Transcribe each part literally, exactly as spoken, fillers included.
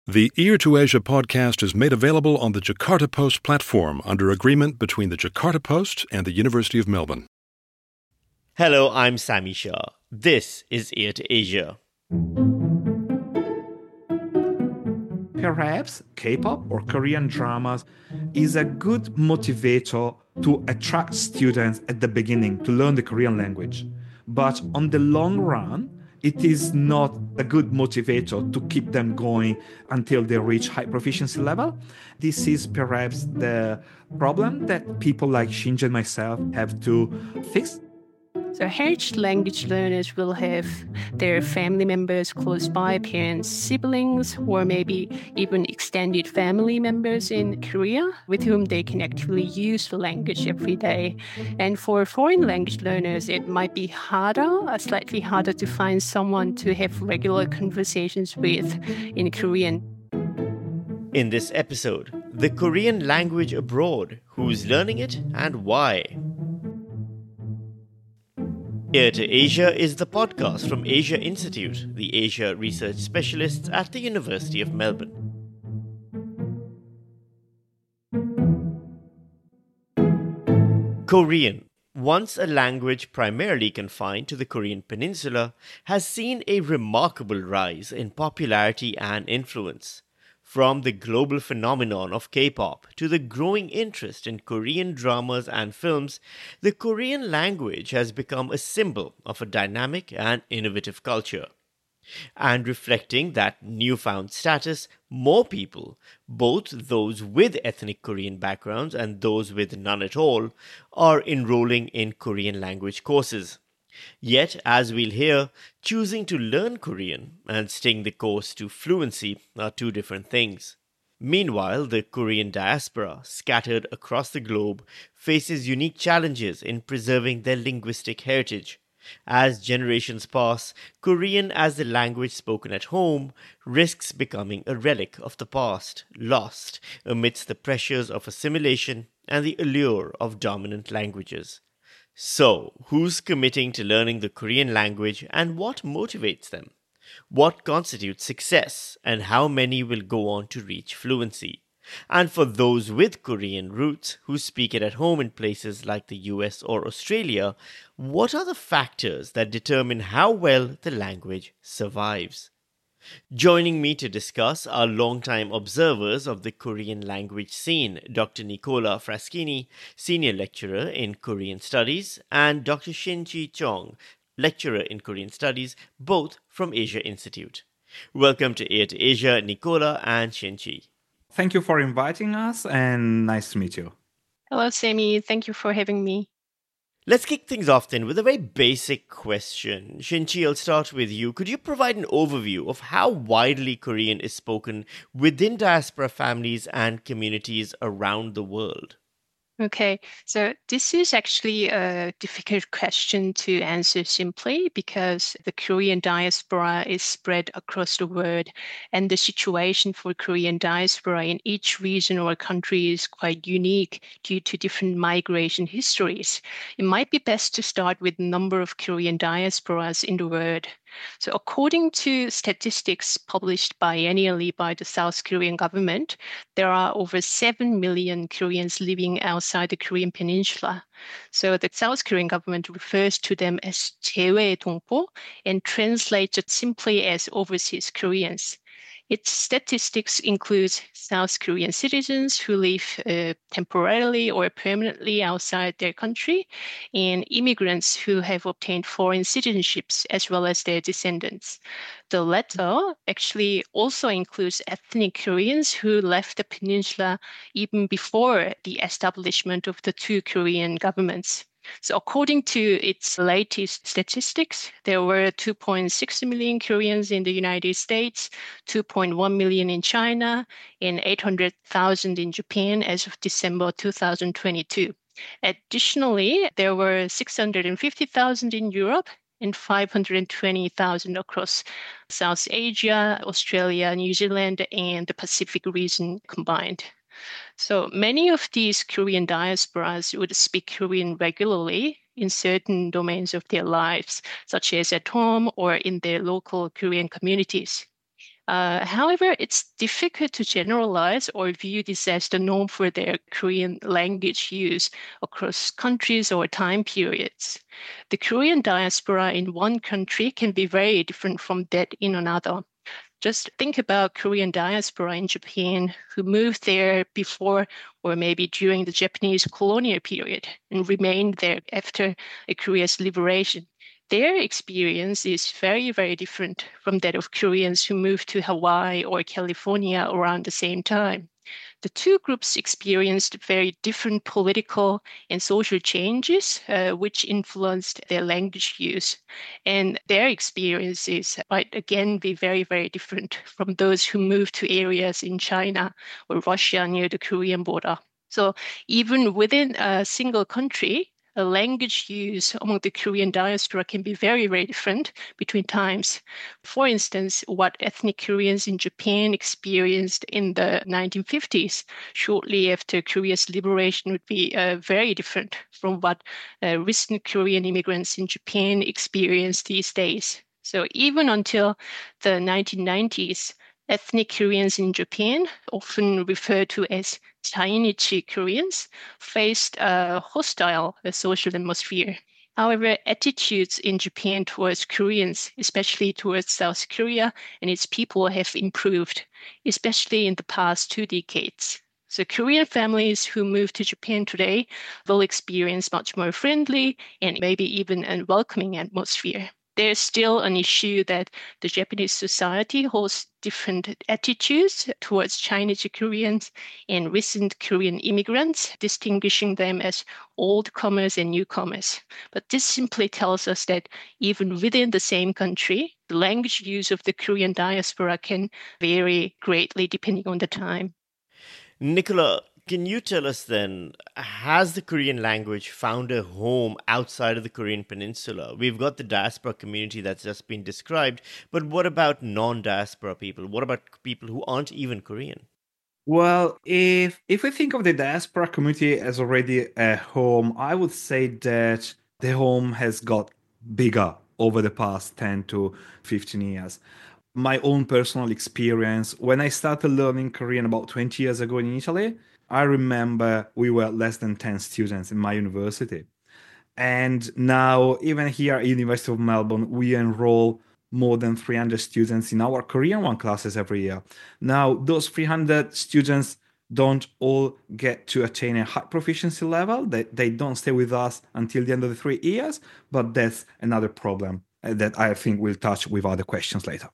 The Ear to Asia podcast is made available on the Jakarta Post platform under agreement between the Jakarta Post and the University of Melbourne. Hello, I'm Sami Shah. This is Ear to Asia. Perhaps K-pop or Korean dramas is a good motivator to attract students at the beginning to learn the Korean language. But on the long run, it is not a good motivator to keep them going until they reach high proficiency level. This is perhaps the problem that people like Shinji and myself have to fix. So heritage language learners will have their family members close by, parents, siblings, or maybe even extended family members in Korea with whom they can actively use the language every day. And for foreign language learners, it might be harder, uh, slightly harder to find someone to have regular conversations with in Korean. In this episode, the Korean language abroad, who's learning it and why. Ear to Asia is the podcast from Asia Institute, the Asia research specialists at the University of Melbourne. Korean, once a language primarily confined to the Korean peninsula, has seen a remarkable rise in popularity and influence. From the global phenomenon of K-pop to the growing interest in Korean dramas and films, the Korean language has become a symbol of a dynamic and innovative culture. And reflecting that newfound status, more people, both those with ethnic Korean backgrounds and those with none at all, are enrolling in Korean language courses. Yet, as we'll hear, choosing to learn Korean and staying the course to fluency are two different things. Meanwhile, the Korean diaspora, scattered across the globe, faces unique challenges in preserving their linguistic heritage. As generations pass, Korean as the language spoken at home risks becoming a relic of the past, lost amidst the pressures of assimilation and the allure of dominant languages. So, who's committing to learning the Korean language and what motivates them? What constitutes success and how many will go on to reach fluency? And for those with Korean roots who speak it at home in places like the U S or Australia, what are the factors that determine how well the language survives? Joining me to discuss are longtime observers of the Korean language scene, Doctor Nicola Fraschini, Senior Lecturer in Korean Studies, and Doctor Shin-Chi Chong, Lecturer in Korean Studies, both from Asia Institute. Welcome to Ear to Asia, Nicola and Shin-Chi. Thank you for inviting us and nice to meet you. Hello, Sami. Thank you for having me. Let's kick things off then with a very basic question. Shin-Chi, I'll start with you. Could you provide an overview of how widely Korean is spoken within diaspora families and communities around the world? Okay, so this is actually a difficult question to answer simply because the Korean diaspora is spread across the world, and the situation for Korean diaspora in each region or country is quite unique due to different migration histories. It might be best to start with the number of Korean diasporas in the world. So according to statistics published biennially by the South Korean government, there are over seven million Koreans living outside the Korean peninsula. So the South Korean government refers to them as 제외 동포 and translates it simply as overseas Koreans. Its statistics include South Korean citizens who live uh, temporarily or permanently outside their country, and immigrants who have obtained foreign citizenships, as well as their descendants. The latter actually also includes ethnic Koreans who left the peninsula even before the establishment of the two Korean governments. So according to its latest statistics, there were two point six million Koreans in the United States, two point one million in China, and eight hundred thousand in Japan as of December two thousand twenty-two. Additionally, there were six hundred fifty thousand in Europe and five hundred twenty thousand across South Asia, Australia, New Zealand, and the Pacific region combined. So many of these Korean diasporas would speak Korean regularly in certain domains of their lives, such as at home or in their local Korean communities. Uh, however, it's difficult to generalize or view this as the norm for their Korean language use across countries or time periods. The Korean diaspora in one country can be very different from that in another. Just think about Korean diaspora in Japan who moved there before or maybe during the Japanese colonial period and remained there after Korea's liberation. Their experience is very, very different from that of Koreans who moved to Hawaii or California around the same time. The two groups experienced very different political and social changes, uh, which influenced their language use. And their experiences might again be very, very different from those who moved to areas in China or Russia near the Korean border. So even within a single country, a language use among the Korean diaspora can be very, very different between times. For instance, what ethnic Koreans in Japan experienced in the nineteen fifties, shortly after Korea's liberation, would be uh, very different from what uh, recent Korean immigrants in Japan experience these days. So even until the nineteen nineties, ethnic Koreans in Japan, often referred to as Chainichi Koreans, faced a hostile social atmosphere. However, attitudes in Japan towards Koreans, especially towards South Korea and its people, have improved, especially in the past two decades. So Korean families who move to Japan today will experience much more friendly and maybe even a welcoming atmosphere. There's still an issue that the Japanese society holds different attitudes towards Chinese Koreans and recent Korean immigrants, distinguishing them as oldcomers and newcomers. But this simply tells us that even within the same country, the language use of the Korean diaspora can vary greatly depending on the time. Nicola, can you tell us then, has the Korean language found a home outside of the Korean peninsula? We've got the diaspora community that's just been described, but what about non-diaspora people? What about people who aren't even Korean? Well, if if we think of the diaspora community as already a home, I would say that the home has got bigger over the past ten to fifteen years. My own personal experience, when I started learning Korean about twenty years ago in Italy, I remember we were less than ten students in my university. And now, even here at University of Melbourne, we enroll more than three hundred students in our Korean one classes every year. Now, those three hundred students don't all get to attain a high proficiency level. They, they don't stay with us until the end of the three years, but that's another problem that I think we'll touch with other questions later.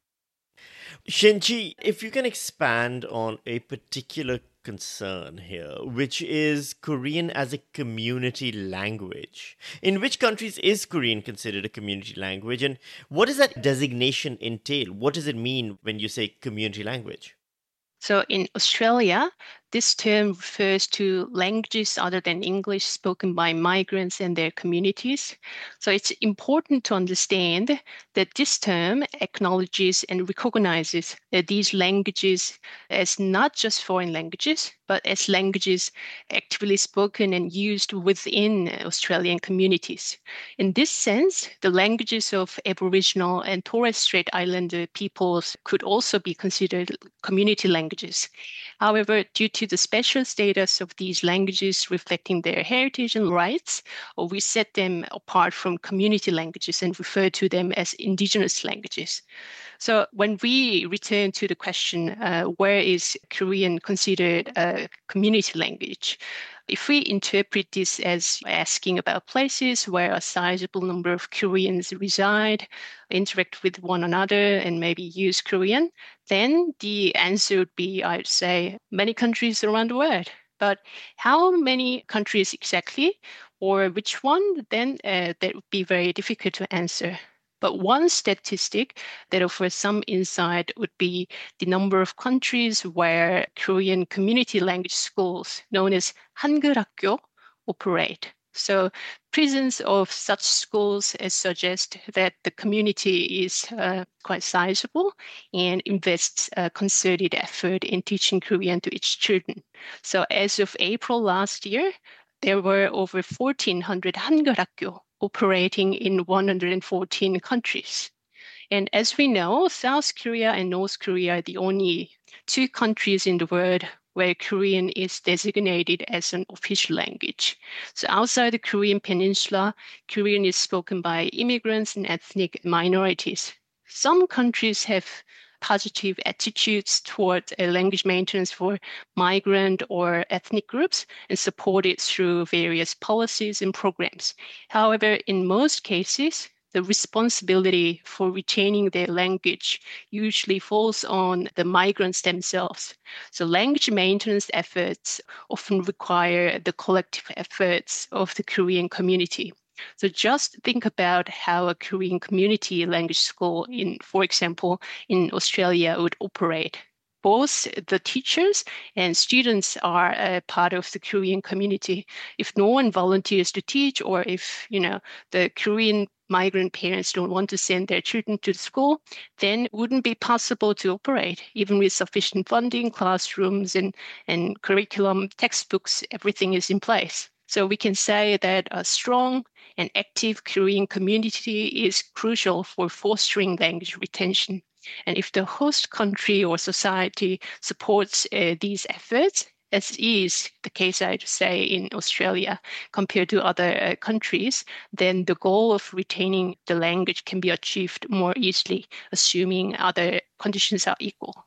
Shinji, if you can expand on a particular concern here, which is Korean as a community language. In which countries is Korean considered a community language, and what does that designation entail? What does it mean when you say community language? So in Australia, this term refers to languages other than English spoken by migrants and their communities. So it's important to understand that this term acknowledges and recognizes that these languages as not just foreign languages, but as languages actively spoken and used within Australian communities. In this sense, the languages of Aboriginal and Torres Strait Islander peoples could also be considered community languages. However, due to the special status of these languages reflecting their heritage and rights, we set them apart from community languages and refer to them as indigenous languages. So when we return to the question, uh, where is Korean considered a community language? If we interpret this as asking about places where a sizable number of Koreans reside, interact with one another, and maybe use Korean, then the answer would be, I'd say, many countries around the world. But how many countries exactly, or which one, then uh, that would be very difficult to answer. But one statistic that offers some insight would be the number of countries where Korean community language schools, known as 한글학교, operate. So presence of such schools suggest that the community is uh, quite sizable and invests a concerted effort in teaching Korean to its children. So as of April last year, there were over fourteen hundred 한글학교 operating in one hundred fourteen countries. And as we know, South Korea and North Korea are the only two countries in the world where Korean is designated as an official language. So outside the Korean peninsula, Korean is spoken by immigrants and ethnic minorities. Some countries have positive attitudes toward a language maintenance for migrant or ethnic groups and support it through various policies and programs. However, in most cases, the responsibility for retaining their language usually falls on the migrants themselves. So language maintenance efforts often require the collective efforts of the Korean community. So just think about how a Korean community language school in, for example, in Australia would operate. Both the teachers and students are a part of the Korean community. If no one volunteers to teach, or if, you know, the Korean migrant parents don't want to send their children to school, then it wouldn't be possible to operate. Even with sufficient funding, classrooms, and, and curriculum, textbooks, everything is in place. So we can say that a strong and active Korean community is crucial for fostering language retention. And if the host country or society supports uh, these efforts, as is the case, I'd say, in Australia compared to other uh, countries, then the goal of retaining the language can be achieved more easily, assuming other conditions are equal.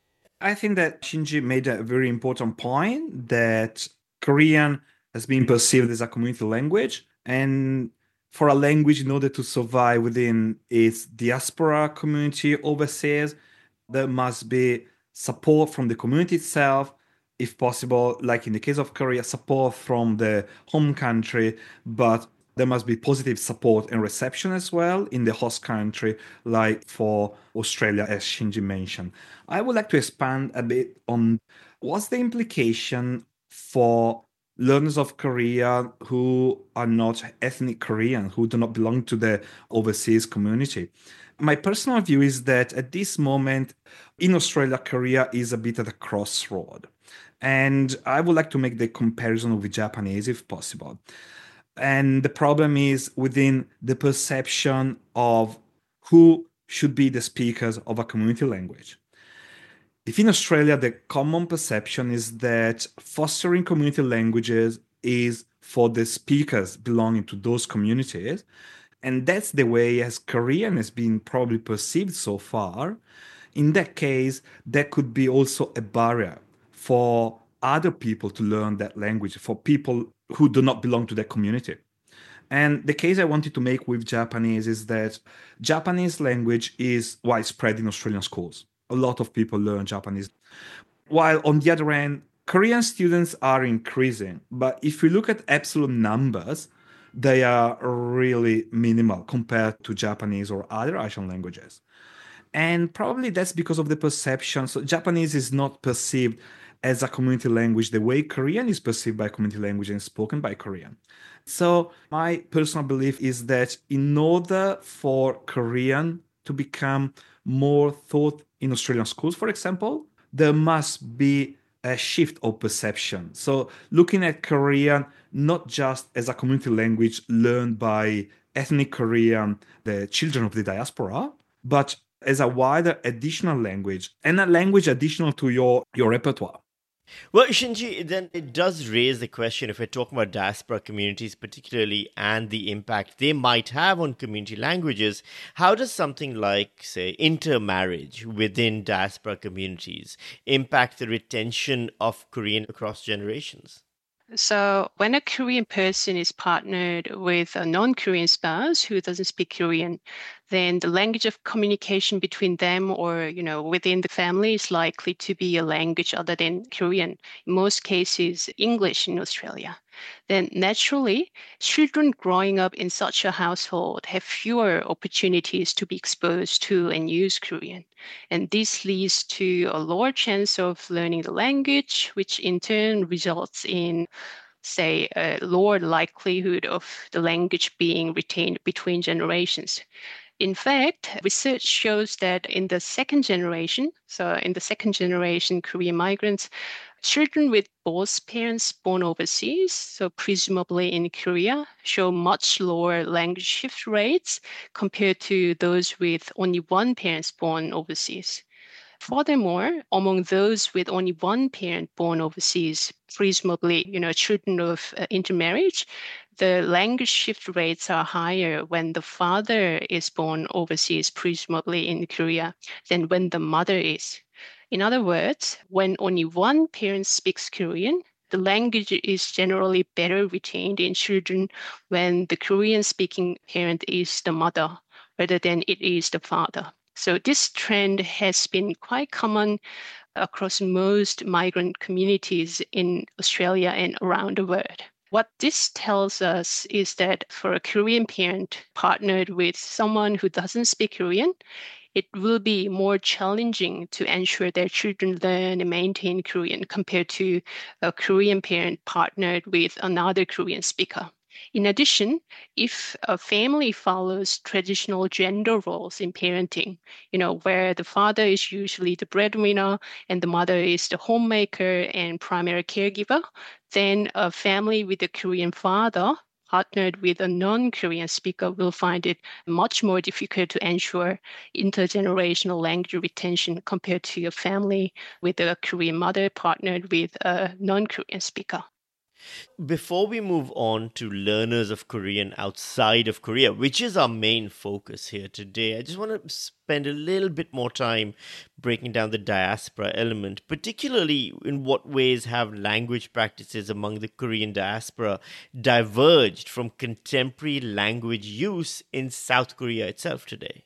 I think that Shinji made a very important point that Korean has been perceived as a community language, and for a language, in order to survive within its diaspora community overseas, there must be support from the community itself, if possible, like in the case of Korea, support from the home country, but there must be positive support and reception as well in the host country, like for Australia, as Shinji mentioned. I would like to expand a bit on what's the implication for learners of Korea who are not ethnic Korean, who do not belong to the overseas community. My personal view is that at this moment in Australia, Korea is a bit at a crossroad. And I would like to make the comparison with Japanese if possible. And the problem is within the perception of who should be the speakers of a community language. If in Australia, the common perception is that fostering community languages is for the speakers belonging to those communities, and that's the way as Korean has been probably perceived so far, in that case, there could be also a barrier for other people to learn that language, for people who do not belong to that community. And the case I wanted to make with Japanese is that Japanese language is widespread in Australian schools. A lot of people learn Japanese. While on the other hand, Korean students are increasing. But if you look at absolute numbers, they are really minimal compared to Japanese or other Asian languages. And probably that's because of the perception. So Japanese is not perceived as a community language the way Korean is perceived by community language and spoken by Korean. So my personal belief is that in order for Korean to become more taught in Australian schools, for example, there must be a shift of perception. So looking at Korean not just as a community language learned by ethnic Korean, the children of the diaspora, but as a wider additional language and a language additional to your, your repertoire. Well, Shinji, then it does raise the question, if we're talking about diaspora communities particularly and the impact they might have on community languages, how does something like, say, intermarriage within diaspora communities impact the retention of Korean across generations? So when a Korean person is partnered with a non-Korean spouse who doesn't speak Korean, then the language of communication between them or, you know, within the family is likely to be a language other than Korean. In most cases, English in Australia. Then naturally, children growing up in such a household have fewer opportunities to be exposed to and use Korean. And this leads to a lower chance of learning the language, which in turn results in, say, a lower likelihood of the language being retained between generations. In fact, research shows that in the second generation, so in the second generation Korean migrants, children with both parents born overseas, so presumably in Korea, show much lower language shift rates compared to those with only one parent born overseas. Furthermore, among those with only one parent born overseas, presumably, you know, children of uh, intermarriage, the language shift rates are higher when the father is born overseas, presumably in Korea, than when the mother is. In other words, when only one parent speaks Korean, the language is generally better retained in children when the Korean-speaking parent is the mother rather than it is the father. So this trend has been quite common across most migrant communities in Australia and around the world. What this tells us is that for a Korean parent partnered with someone who doesn't speak Korean, it will be more challenging to ensure their children learn and maintain Korean compared to a Korean parent partnered with another Korean speaker. In addition, if a family follows traditional gender roles in parenting, you know, where the father is usually the breadwinner and the mother is the homemaker and primary caregiver, then a family with a Korean father partnered with a non-Korean speaker will find it much more difficult to ensure intergenerational language retention compared to a family with a Korean mother partnered with a non-Korean speaker. Before we move on to learners of Korean outside of Korea, which is our main focus here today, I just want to spend a little bit more time breaking down the diaspora element, particularly in what ways have language practices among the Korean diaspora diverged from contemporary language use in South Korea itself today?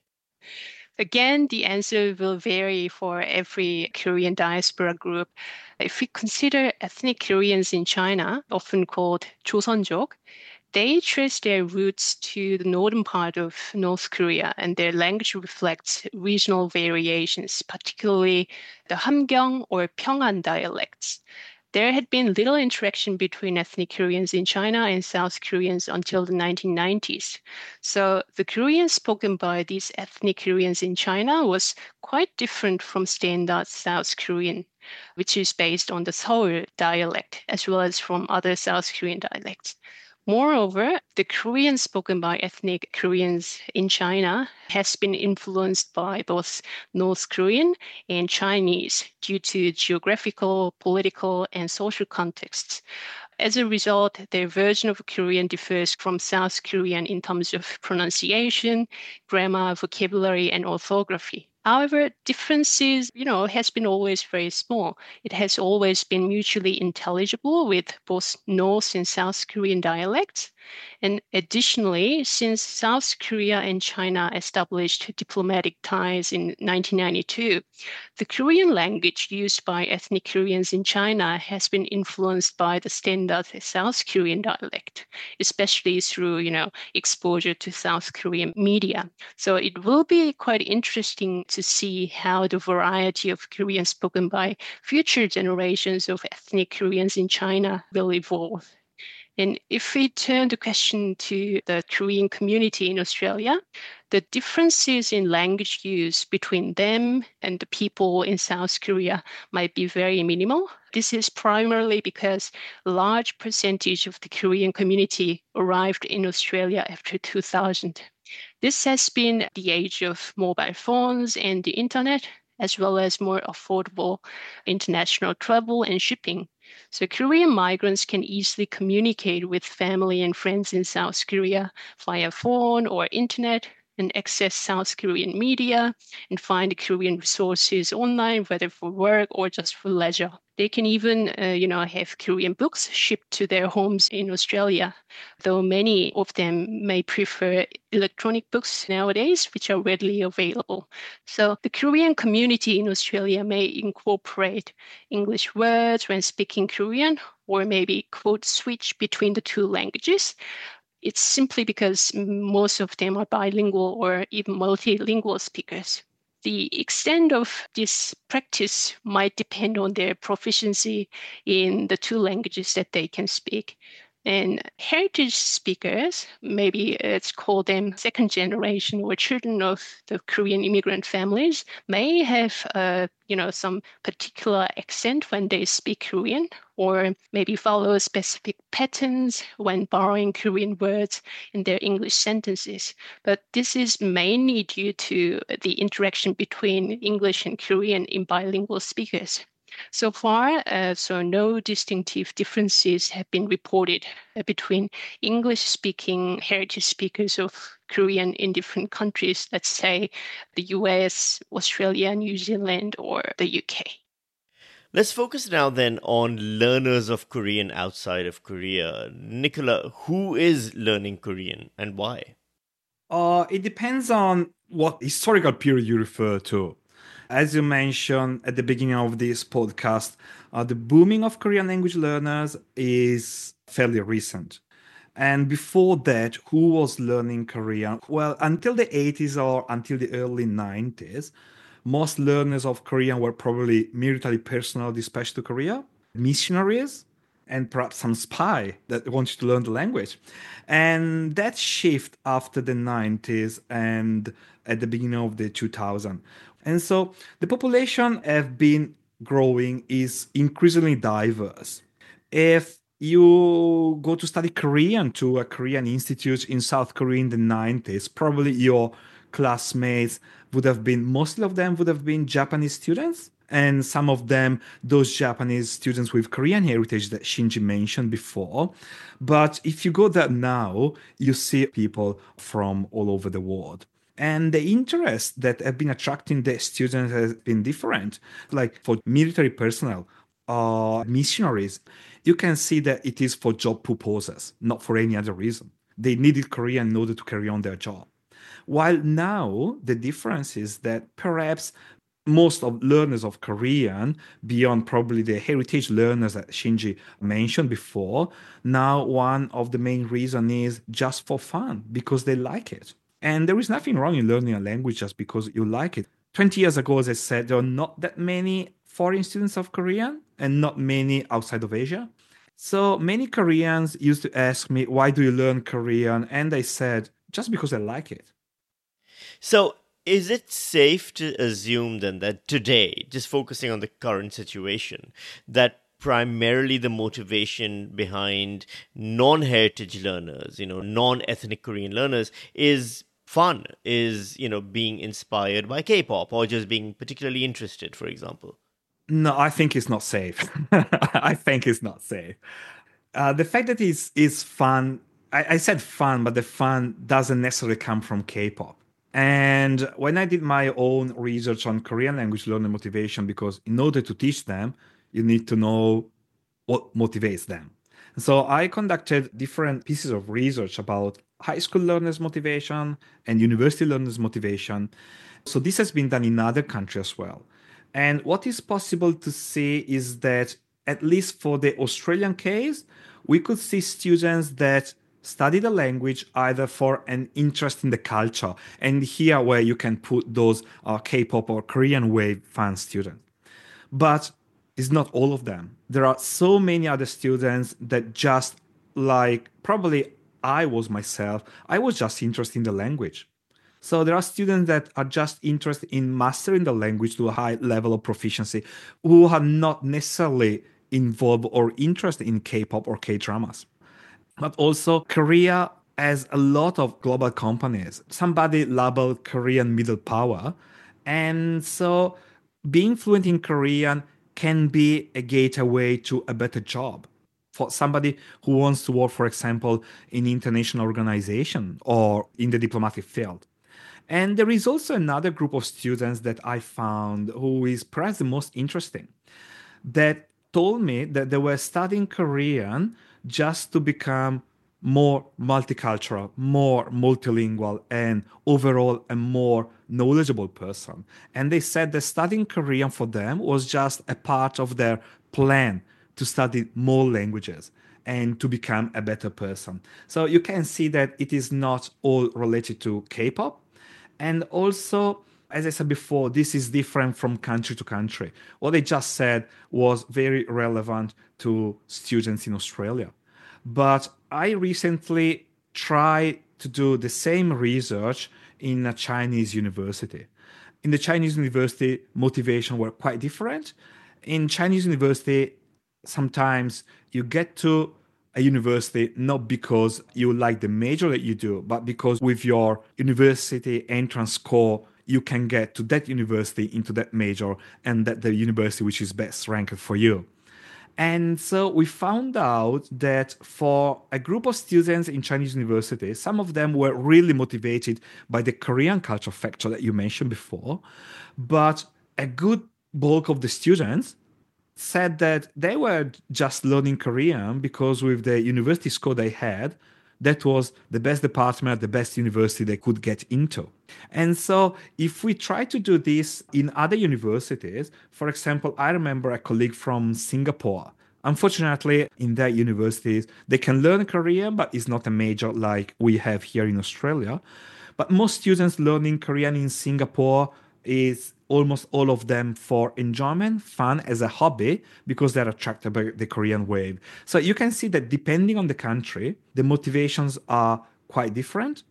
Again, the answer will vary for every Korean diaspora group. If we consider ethnic Koreans in China, often called 조선족, they trace their roots to the northern part of North Korea, and their language reflects regional variations, particularly the Hamgyong or Pyongan dialects. There had been little interaction between ethnic Koreans in China and South Koreans until the nineteen nineties. So the Korean spoken by these ethnic Koreans in China was quite different from standard South Korean, which is based on the Seoul dialect, as well as from other South Korean dialects. Moreover, the Korean spoken by ethnic Koreans in China has been influenced by both North Korean and Chinese due to geographical, political, and social contexts. As a result, their version of Korean differs from South Korean in terms of pronunciation, grammar, vocabulary, and orthography. However, differences, you know, has been always very small. It has always been mutually intelligible with both North and South Korean dialects. And additionally, since South Korea and China established diplomatic ties in nineteen ninety-two, the Korean language used by ethnic Koreans in China has been influenced by the standard South Korean dialect, especially through, you know, exposure to South Korean media. So it will be quite interesting to see how the variety of Korean spoken by future generations of ethnic Koreans in China will evolve. And if we turn the question to the Korean community in Australia, the differences in language use between them and the people in South Korea might be very minimal. This is primarily because a large percentage of the Korean community arrived in Australia after two thousand. This has been the age of mobile phones and the internet, as well as more affordable international travel and shipping. So Korean migrants can easily communicate with family and friends in South Korea via phone or internet and access South Korean media and find Korean resources online, whether for work or just for leisure. They can even, uh, you know, have Korean books shipped to their homes in Australia, though many of them may prefer electronic books nowadays, which are readily available. So the Korean community in Australia may incorporate English words when speaking Korean, or maybe code switch between the two languages. It's simply because most of them are bilingual or even multilingual speakers. The extent of this practice might depend on their proficiency in the two languages that they can speak. And heritage speakers, maybe it's called them second generation or children of the Korean immigrant families, may have uh, you know, some particular accent when they speak Korean, or maybe follow specific patterns when borrowing Korean words in their English sentences. But this is mainly due to the interaction between English and Korean in bilingual speakers. So far, uh, so no distinctive differences have been reported uh, between English-speaking heritage speakers of Korean in different countries, let's say the U S, Australia, New Zealand, or the U K. Let's focus now then on learners of Korean outside of Korea. Nicola, who is learning Korean and why? Uh, it depends on what historical period you refer to. As you mentioned at the beginning of this podcast, uh, the booming of Korean language learners is fairly recent. And before that, who was learning Korean? Well, until the eighties or until the early nineties, most learners of Korean were probably military personnel dispatched to Korea, missionaries, and perhaps some spy that wanted to learn the language. And that shift after the nineties and at the beginning of the two thousands. And so the population have been growing is increasingly diverse. If you go to study Korean to a Korean institute in South Korea in the nineties, probably your classmates would have been, mostly of them would have been Japanese students. And some of them, those Japanese students with Korean heritage that Shinji mentioned before. But if you go there now, you see people from all over the world. And the interest that have been attracting the students has been different. Like for military personnel or missionaries, you can see that it is for job purposes, not for any other reason. They needed Korean in order to carry on their job. While now, the difference is that perhaps most of learners of Korean, beyond probably the heritage learners that Shinji mentioned before, now one of the main reasons is just for fun, because they like it. And there is nothing wrong in learning a language just because you like it. twenty years ago, as I said, there are not that many foreign students of Korean and not many outside of Asia. So many Koreans used to ask me, why do you learn Korean? And I said, just because I like it. So is it safe to assume then that today, just focusing on the current situation, that primarily the motivation behind non-heritage learners, you know, non-ethnic Korean learners is fun, is, you know, being inspired by K-pop or just being particularly interested, for example? No, I think it's not safe. I think it's not safe. Uh, the fact that it's, it's fun, I, I said fun, but the fun doesn't necessarily come from K-pop. And when I did my own research on Korean language learner motivation, because in order to teach them, you need to know what motivates them. So I conducted different pieces of research about high school learners' motivation and university learners' motivation. So this has been done in other countries as well. And what is possible to see is that, at least for the Australian case, we could see students that study the language either for an interest in the culture, and here where you can put those uh, K-pop or Korean wave fan students. But it's not all of them. There are so many other students that just like, probably I was myself, I was just interested in the language. So there are students that are just interested in mastering the language to a high level of proficiency who are not necessarily involved or interested in K-pop or K-dramas. But also Korea has a lot of global companies. Somebody labeled Korean middle power. And so being fluent in Korean can be a gateway to a better job for somebody who wants to work, for example, in international organization or in the diplomatic field. And there is also another group of students that I found who is perhaps the most interesting, that told me that they were studying Korean just to become more multicultural, more multilingual, and overall a more knowledgeable person. And they said that studying Korean for them was just a part of their plan to study more languages and to become a better person. So you can see that it is not all related to K-pop. And also, as I said before, this is different from country to country. What I just said was very relevant to students in Australia. But I recently tried to do the same research in a Chinese university. In the Chinese university, motivation were quite different. In Chinese university, sometimes you get to a university not because you like the major that you do, but because with your university entrance score, you can get to that university into that major and that the university which is best ranked for you. And so we found out that for a group of students in Chinese university, some of them were really motivated by the Korean culture factor that you mentioned before. But a good bulk of the students said that they were just learning Korean because with the university score they had, that was the best department, the best university they could get into. And so if we try to do this in other universities, for example, I remember a colleague from Singapore. Unfortunately, in their universities, they can learn Korean, but it's not a major like we have here in Australia. But most students learning Korean in Singapore is almost all of them for enjoyment, fun, as a hobby, because they're attracted by the Korean wave. So you can see that depending on the country, the motivations are quite different.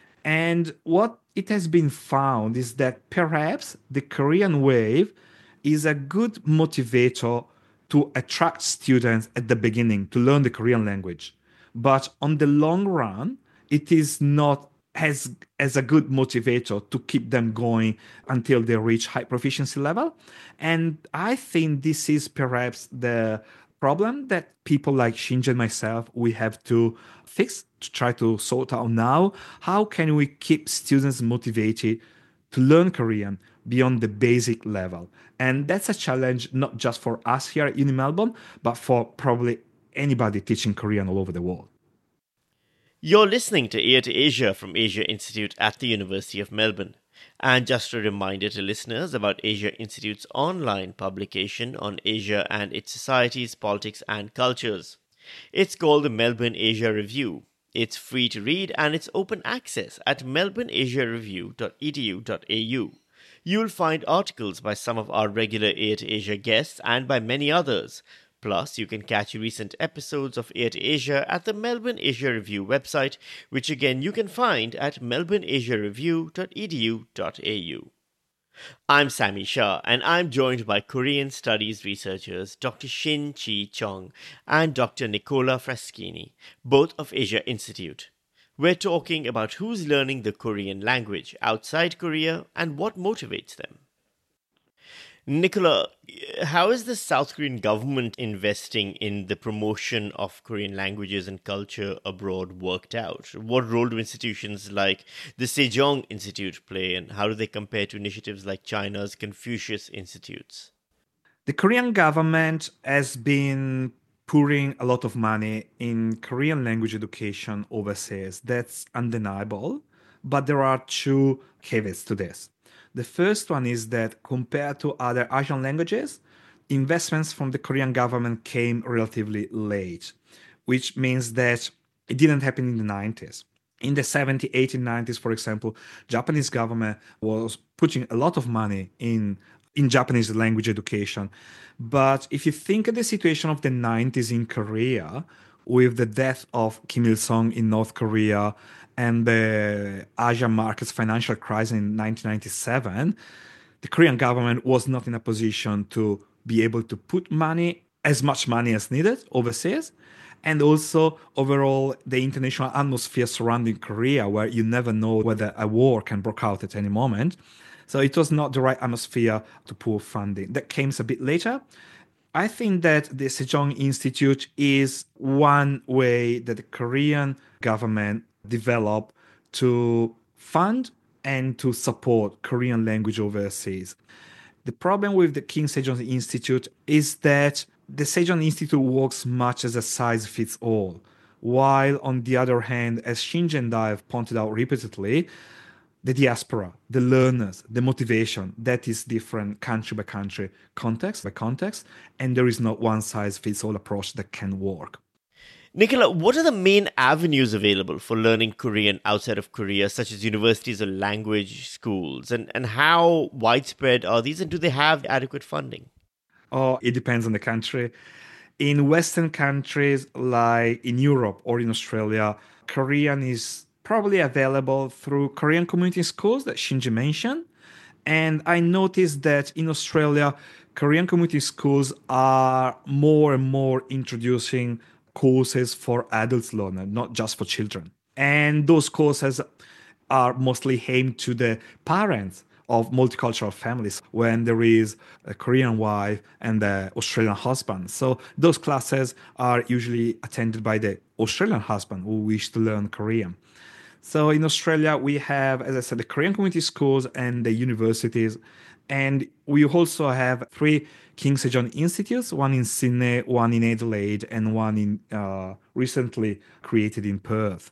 And what it has been found is that perhaps the Korean wave is a good motivator to attract students at the beginning to learn the Korean language. But on the long run, it is not as, as a good motivator to keep them going until they reach high proficiency level. And I think this is perhaps the problem that people like Shinji and myself, we have to fix, to try to sort out now. How can we keep students motivated to learn Korean beyond the basic level? And that's a challenge not just for us here at Uni Melbourne, but for probably anybody teaching Korean all over the world. You're listening to Ear to Asia from Asia Institute at the University of Melbourne. And just a reminder to listeners about Asia Institute's online publication on Asia and its societies, politics and cultures. It's called the Melbourne Asia Review. It's free to read and it's open access at melbourne asia review dot e d u dot a u. You'll find articles by some of our regular Ear to Asia guests and by many others. Plus, you can catch recent episodes of Ear to Asia at the Melbourne Asia Review website, which again you can find at melbourne asia review dot e d u dot a u. I'm Sammy Shah, and I'm joined by Korean studies researchers Doctor Shin Chi Chong and Doctor Nicola Fraschini, both of Asia Institute. We're talking about who's learning the Korean language outside Korea and what motivates them. Nicola, how is the South Korean government investing in the promotion of Korean languages and culture abroad worked out? What role do institutions like the Sejong Institute play, and how do they compare to initiatives like China's Confucius Institutes? The Korean government has been pouring a lot of money in Korean language education overseas. That's undeniable. But there are two caveats to this. The first one is that compared to other Asian languages, investments from the Korean government came relatively late, which means that it didn't happen in the nineties. In the seventies, eighties, nineties, for example, Japanese government was putting a lot of money in, in Japanese language education. But if you think of the situation of the nineties in Korea, with the death of Kim Il-sung in North Korea, and the Asian markets financial crisis in nineteen ninety-seven, the Korean government was not in a position to be able to put money, as much money as needed overseas. And also overall, the international atmosphere surrounding Korea, where you never know whether a war can break out at any moment. So it was not the right atmosphere to pour funding. That came a bit later. I think that the Sejong Institute is one way that the Korean government developed to fund and to support Korean language overseas. The problem with the King Sejong Institute is that the Sejong Institute works much as a size-fits-all, while on the other hand, as Shinji and I have pointed out repeatedly, the diaspora, the learners, the motivation, that is different country by country, context by context, and there is not one-size-fits-all approach that can work. Nicola, what are the main avenues available for learning Korean outside of Korea, such as universities or language schools? And, and how widespread are these, and do they have adequate funding? Oh, it depends on the country. In Western countries, like in Europe or in Australia, Korean is probably available through Korean community schools that Shinji mentioned. And I noticed that in Australia, Korean community schools are more and more introducing courses for adults learners, not just for children. And those courses are mostly aimed to the parents of multicultural families when there is a Korean wife and the Australian husband. So those classes are usually attended by the Australian husband who wish to learn Korean. So in Australia, we have, as I said, the Korean community schools and the universities. And we also have three King Sejong Institutes, one in Sydney, one in Adelaide, and one in uh, recently created in Perth.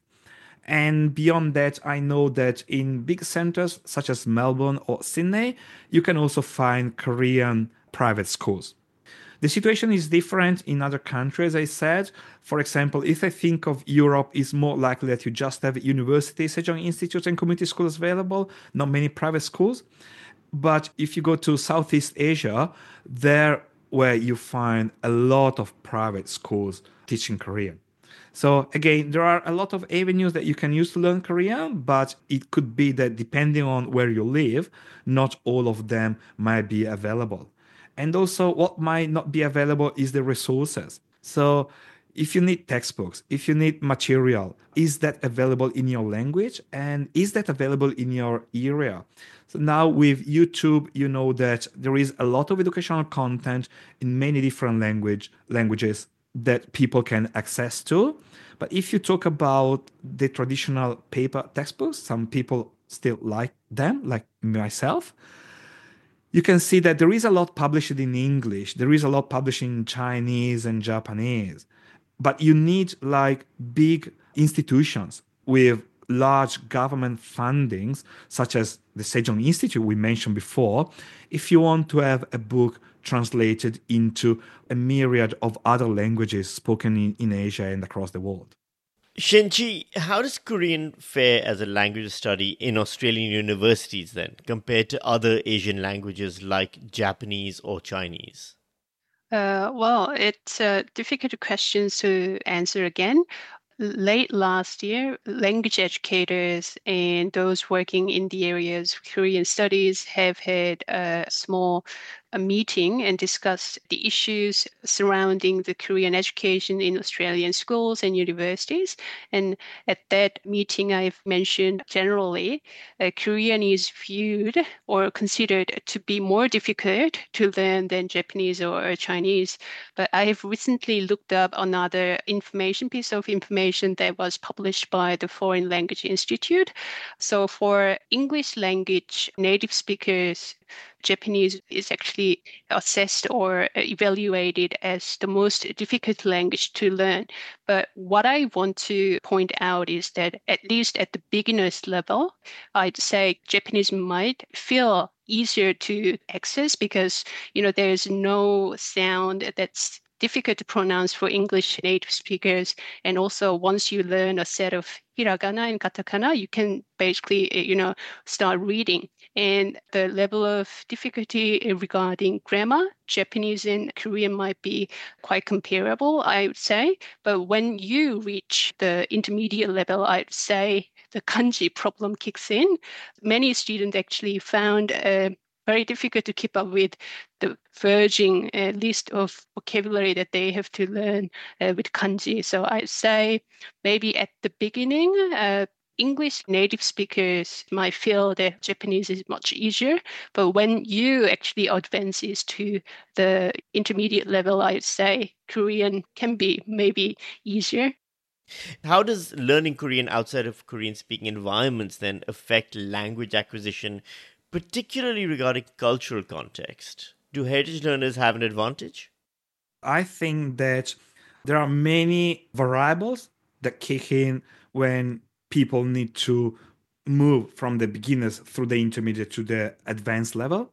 And beyond that, I know that in big centers such as Melbourne or Sydney, you can also find Korean private schools. The situation is different in other countries, I said. For example, if I think of Europe, it's more likely that you just have universities, Sejong Institutes, and community schools available, not many private schools. But if you go to Southeast Asia, there where you find a lot of private schools teaching Korean. So again, there are a lot of avenues that you can use to learn Korean, but it could be that depending on where you live, not all of them might be available. And also what might not be available is the resources. So if you need textbooks, if you need material, is that available in your language? And is that available in your area? So now with YouTube, you know that there is a lot of educational content in many different language languages that people can access to. But if you talk about the traditional paper textbooks, some people still like them, like myself, you can see that there is a lot published in English, there is a lot published in Chinese and Japanese, but you need like big institutions with large government fundings, such as the Sejong Institute we mentioned before, if you want to have a book translated into a myriad of other languages spoken in, in Asia and across the world. Shinji, how does Korean fare as a language study in Australian universities then, compared to other Asian languages like Japanese or Chinese? Uh, well, it's a difficult question to answer again. Late last year, language educators and those working in the areas of Korean studies have had a small a meeting and discussed the issues surrounding the Korean education in Australian schools and universities. And at that meeting, I've mentioned generally, uh, Korean is viewed or considered to be more difficult to learn than Japanese or Chinese. But I have recently looked up another information piece of information that was published by the Foreign Language Institute. So for English language native speakers, Japanese is actually assessed or evaluated as the most difficult language to learn. But what I want to point out is that at least at the beginner's level, I'd say Japanese might feel easier to access because, you know, there's no sound that's difficult to pronounce for English native speakers. And also once you learn a set of hiragana and katakana, you can basically, you know, start reading. And the level of difficulty regarding grammar, Japanese and Korean might be quite comparable, I would say. But when you reach the intermediate level, I'd say the kanji problem kicks in. Many students actually found uh, very difficult to keep up with the verging uh, list of vocabulary that they have to learn uh, with kanji. So I'd say maybe at the beginning, uh, English native speakers might feel that Japanese is much easier, but when you actually advances to the intermediate level, I'd say Korean can be maybe easier. How does learning Korean outside of Korean-speaking environments then affect language acquisition, particularly regarding cultural context? Do heritage learners have an advantage? I think that there are many variables that kick in when people need to move from the beginners through the intermediate to the advanced level.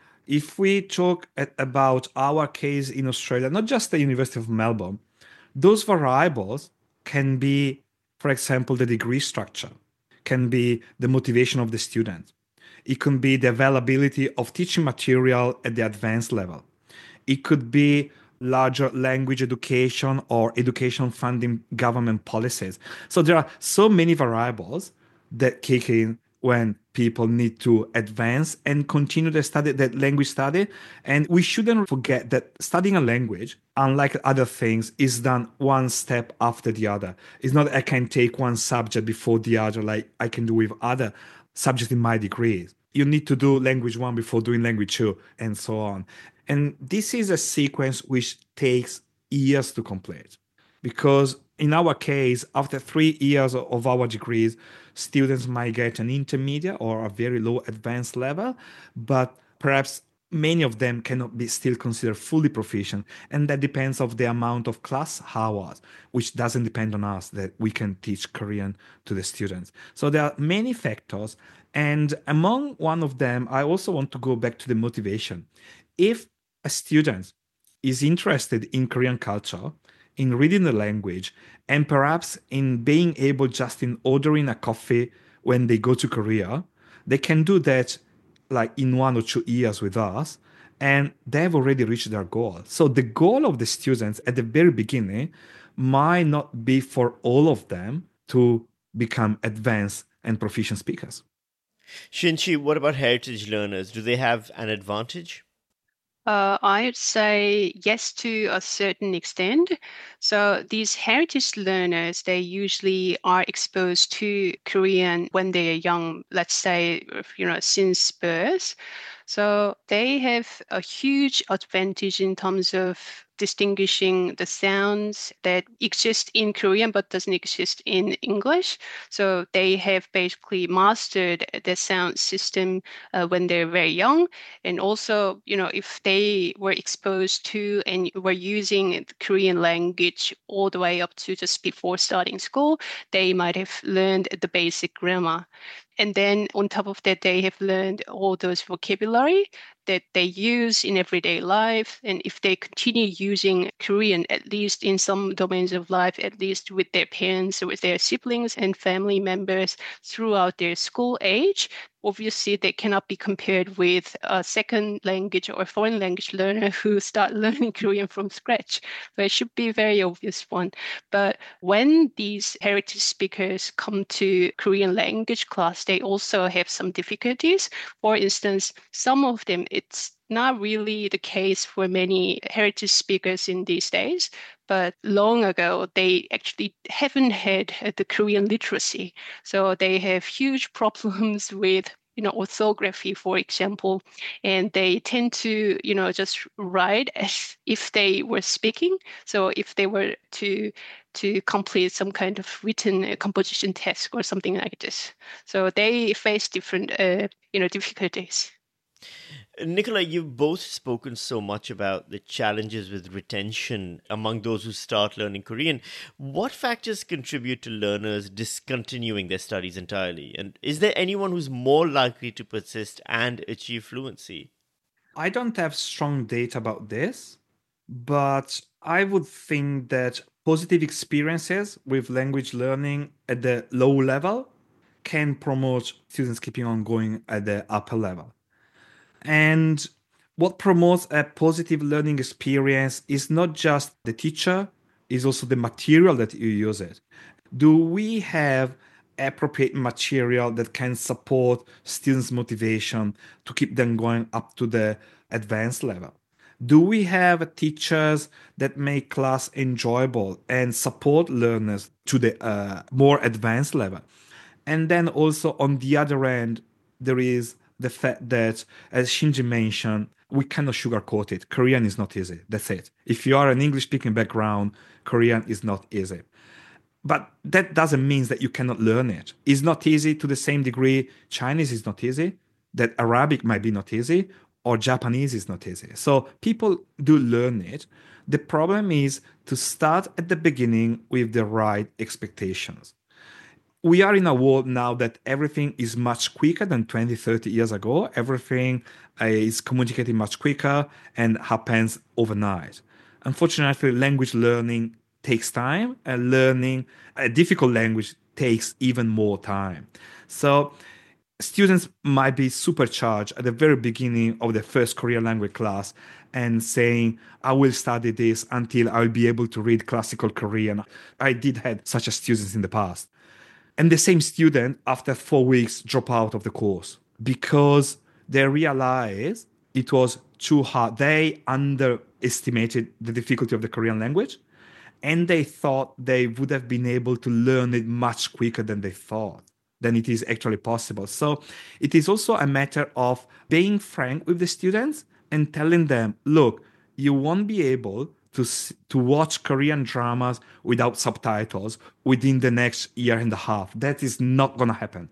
If we talk at, about our case in Australia, not just the University of Melbourne, those variables can be, for example, the degree structure, can be the motivation of the student. It can be the availability of teaching material at the advanced level. It could be larger language education or education funding government policies. So there are so many variables that kick in when people need to advance and continue their study, that language study. And we shouldn't forget that studying a language, unlike other things, is done one step after the other. It's not I can take one subject before the other like I can do with other subjects in my degree. You need to do language one before doing language two, and so on. And this is a sequence which takes years to complete. Because in our case, after three years of our degrees, students might get an intermediate or a very low advanced level, but perhaps many of them cannot be still considered fully proficient. And that depends of the amount of class hours, which doesn't depend on us that we can teach Korean to the students. So there are many factors. And among one of them, I also want to go back to the motivation. If a student is interested in Korean culture, in reading the language, and perhaps in being able just in ordering a coffee when they go to Korea, they can do that like in one or two years with us, and they've already reached their goal. So the goal of the students at the very beginning might not be for all of them to become advanced and proficient speakers. Shinchi, what about heritage learners? Do they have an advantage? Uh, I would say yes to a certain extent. So these heritage learners, they usually are exposed to Korean when they are young, let's say, you know, since birth. So they have a huge advantage in terms of distinguishing the sounds that exist in Korean but doesn't exist in English. So they have basically mastered the sound system uh, when they're very young. And also, you know, if they were exposed to and were using the Korean language all the way up to just before starting school, they might have learned the basic grammar. And then on top of that, they have learned all those vocabulary that they use in everyday life. And if they continue using Korean, at least in some domains of life, at least with their parents, with their siblings and family members throughout their school age, obviously they cannot be compared with a second language or foreign language learner who start learning Korean from scratch. So it should be a very obvious one. But when these heritage speakers come to Korean language class, they also have some difficulties. For instance, some of them, it's not really the case for many heritage speakers in these days, but long ago, they actually haven't had the Korean literacy. So they have huge problems with you know, orthography, for example, and they tend to, you know, just write as if they were speaking. So if they were to to complete some kind of written composition test or something like this, so they face different, uh, you know, difficulties. Nicola, you've both spoken so much about the challenges with retention among those who start learning Korean. What factors contribute to learners discontinuing their studies entirely? And is there anyone who's more likely to persist and achieve fluency? I don't have strong data about this, but I would think that positive experiences with language learning at the low level can promote students keeping on going at the upper level. And what promotes a positive learning experience is not just the teacher, is also the material that you use it. Do we have appropriate material that can support students' motivation to keep them going up to the advanced level? Do we have teachers that make class enjoyable and support learners to the uh, more advanced level? And then also on the other end, there is the fact that, as Shinji mentioned, we cannot sugarcoat it. Korean is not easy. That's it. If you are an English-speaking background, Korean is not easy. But that doesn't mean that you cannot learn it. It's not easy to the same degree Chinese is not easy, that Arabic might be not easy, or Japanese is not easy. So people do learn it. The problem is to start at the beginning with the right expectations. We are in a world now that everything is much quicker than twenty, thirty years ago. Everything uh, is communicated much quicker and happens overnight. Unfortunately, language learning takes time, and learning a difficult language takes even more time. So students might be supercharged at the very beginning of the first Korean language class, and saying, I will study this until I'll be able to read classical Korean. I did have such a students in the past. And the same student, after four weeks, drop out of the course because they realized it was too hard. They underestimated the difficulty of the Korean language, and they thought they would have been able to learn it much quicker than they thought, than it is actually possible. So it is also a matter of being frank with the students and telling them, look, you won't be able to to watch Korean dramas without subtitles within the next year and a half. That is not going to happen.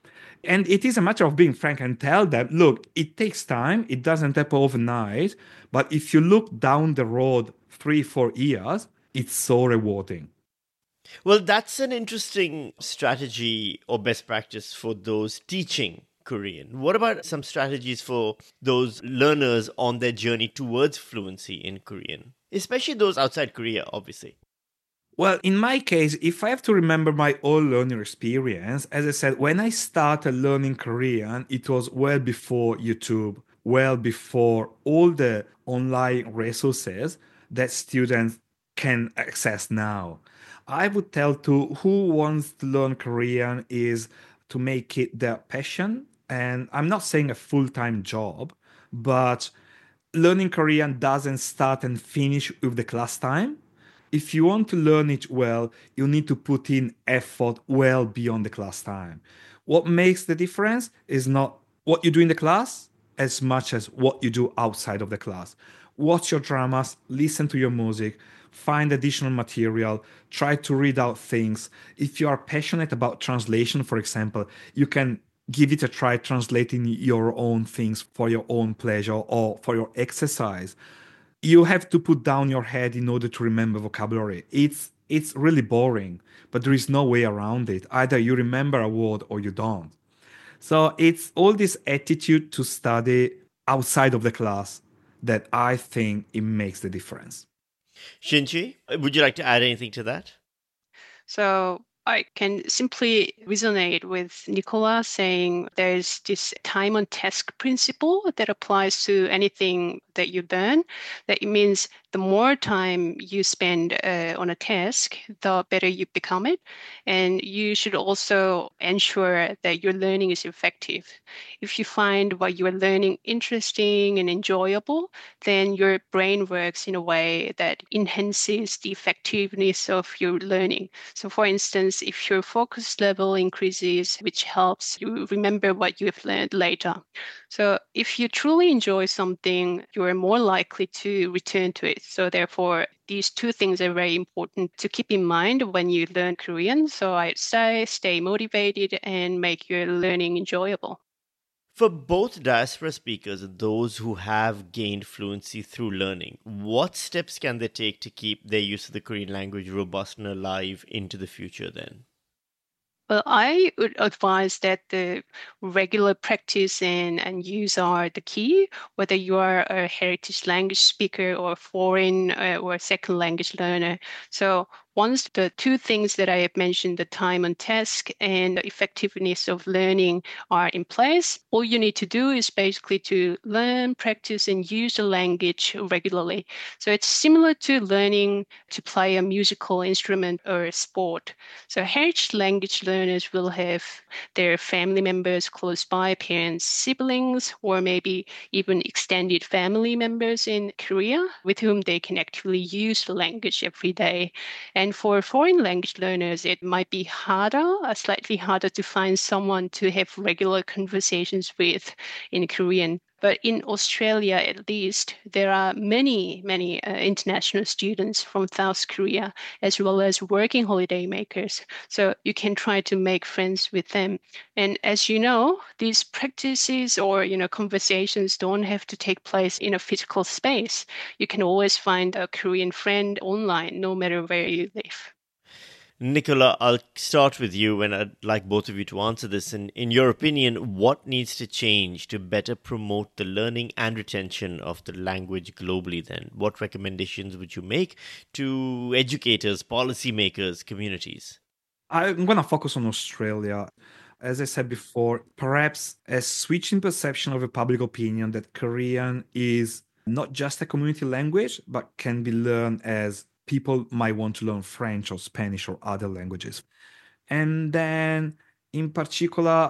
And it is a matter of being frank and tell them, look, it takes time. It doesn't happen overnight. But if you look down the road three, four years, it's so rewarding. Well, that's an interesting strategy or best practice for those teaching Korean. What about some strategies for those learners on their journey towards fluency in Korean, especially those outside Korea, obviously? Well, in my case, if I have to remember my own learning experience, as I said, when I started learning Korean, it was well before YouTube, well before all the online resources that students can access now. I would tell to who wants to learn Korean is to make it their passion. And I'm not saying a full-time job, but learning Korean doesn't start and finish with the class time. If you want to learn it well, you need to put in effort well beyond the class time. What makes the difference is not what you do in the class as much as what you do outside of the class. Watch your dramas, listen to your music, find additional material, try to read out things. If you are passionate about translation, for example, you can give it a try translating your own things for your own pleasure or for your exercise. You have to put down your head in order to remember vocabulary. It's it's really boring, but there is no way around it. Either you remember a word or you don't. So it's all this attitude to study outside of the class that I think it makes the difference. Shinji, would you like to add anything to that? So I can simply resonate with Nicola saying there's this time on task principle that applies to anything that you learn. That it means the more time you spend uh, on a task, the better you become it. And you should also ensure that your learning is effective. If you find what you are learning interesting and enjoyable, then your brain works in a way that enhances the effectiveness of your learning. So for instance, if your focus level increases, which helps you remember what you have learned later. So if you truly enjoy something, you are more likely to return to it. So therefore, these two things are very important to keep in mind when you learn Korean. So I'd say stay motivated and make your learning enjoyable. For both diaspora speakers and those who have gained fluency through learning, what steps can they take to keep their use of the Korean language robust and alive into the future then? Well, I would advise that the regular practice and, and use are the key, whether you are a heritage language speaker or foreign uh, or second language learner. So once the two things that I have mentioned, the time on task and the effectiveness of learning are in place, all you need to do is basically to learn, practice, and use the language regularly. So it's similar to learning to play a musical instrument or a sport. So heritage language learners will have their family members close by, parents, siblings, or maybe even extended family members in Korea with whom they can actively use the language every day. And for foreign language learners, it might be harder, uh, slightly harder to find someone to have regular conversations with in Korean. But in Australia, at least, there are many, many uh, international students from South Korea, as well as working holiday makers. So you can try to make friends with them. And as you know, these practices or, you know, conversations don't have to take place in a physical space. You can always find a Korean friend online, no matter where you live. Nicola, I'll start with you, and I'd like both of you to answer this. And in your opinion, what needs to change to better promote the learning and retention of the language globally then? What recommendations would you make to educators, policymakers, communities? I'm going to focus on Australia. As I said before, perhaps a switch in perception of a public opinion that Korean is not just a community language, but can be learned as people might want to learn French or Spanish or other languages. And then in particular,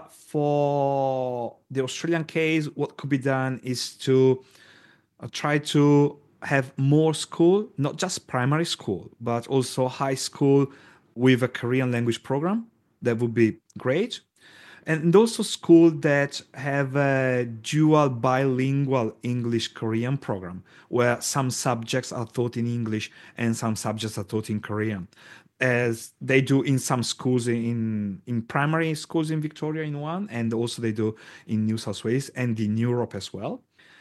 for the Australian case, what could be done is to uh, try to have more school, not just primary school, but also high school with a Korean language program. That would be great. And also schools that have a dual bilingual English-Korean program, where some subjects are taught in English and some subjects are taught in Korean, as they do in some schools in, in primary schools in Victoria in one, and also they do in New South Wales and in Europe as well.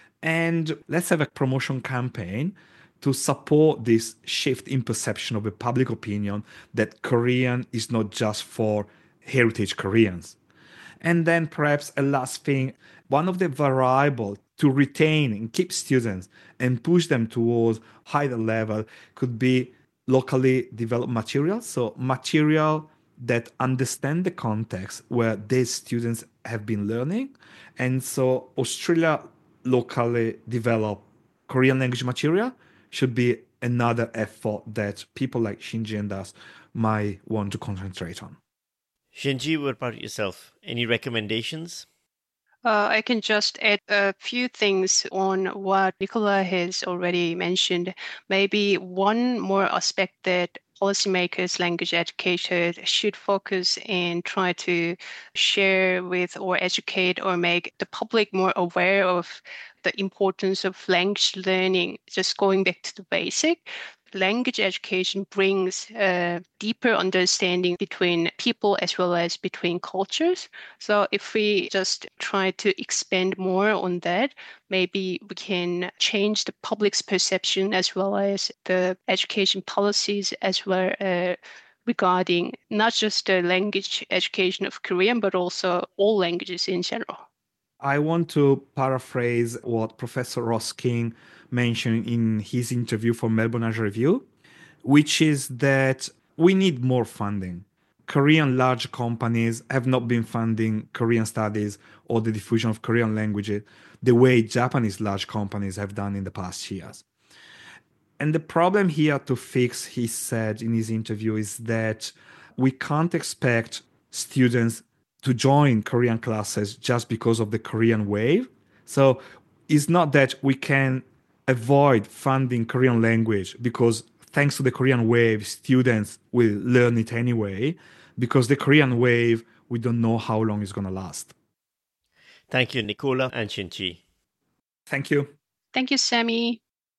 And let's have a promotion campaign to support this shift in perception of the public opinion that Korean is not just for heritage Koreans. And then perhaps a last thing, one of the variables to retain and keep students and push them towards higher level could be locally developed material. So material that understand the context where these students have been learning. And so Australia locally developed Korean language material should be another effort that people like Shinji and us might want to concentrate on. Shinji, what about yourself? Any recommendations? Uh, I can just add a few things on what Nicola has already mentioned. Maybe one more aspect that policymakers, language educators should focus and try to share with or educate or make the public more aware of the importance of language learning. Just going back to the basic. Language education brings a deeper understanding between people as well as between cultures. So if we just try to expand more on that, maybe we can change the public's perception as well as the education policies as well uh, regarding not just the language education of Korean, but also all languages in general. I want to paraphrase what Professor Ross King mentioned in his interview for Melbourne Asia Review, which is that we need more funding. Korean large companies have not been funding Korean studies or the diffusion of Korean languages the way Japanese large companies have done in the past years. And the problem here to fix, he said in his interview, is that we can't expect students to join Korean classes just because of the Korean wave. So it's not that we can avoid funding Korean language because thanks to the Korean wave, students will learn it anyway, because the Korean wave, we don't know how long it's going to last. Thank you, Nicola and Shinji. Thank you. Thank you, Sammy.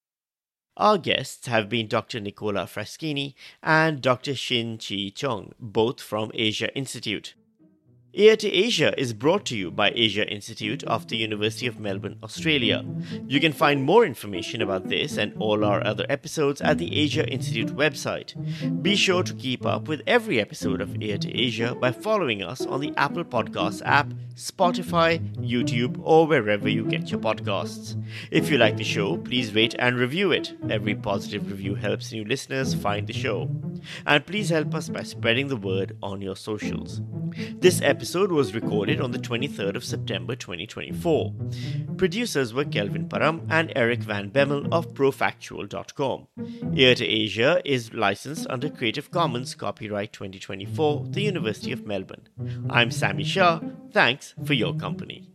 Our guests have been Doctor Nicola Fraschini and Doctor Shin-Chi Chung, both from Asia Institute. Ear to Asia is brought to you by Asia Institute of the University of Melbourne, Australia. You can find more information about this and all our other episodes at the Asia Institute website. Be sure to keep up with every episode of Ear to Asia by following us on the Apple Podcasts app, Spotify, YouTube, or wherever you get your podcasts. If you like the show, please rate and review it. Every positive review helps new listeners find the show. And please help us by spreading the word on your socials. This episode was recorded on the twenty-third of September twenty twenty-four. Producers were Kelvin Param and Eric Van Bemmel of Profactual dot com. Ear to Asia is licensed under Creative Commons Copyright twenty twenty-four, the University of Melbourne. I'm Sammy Shah. Thanks for your company.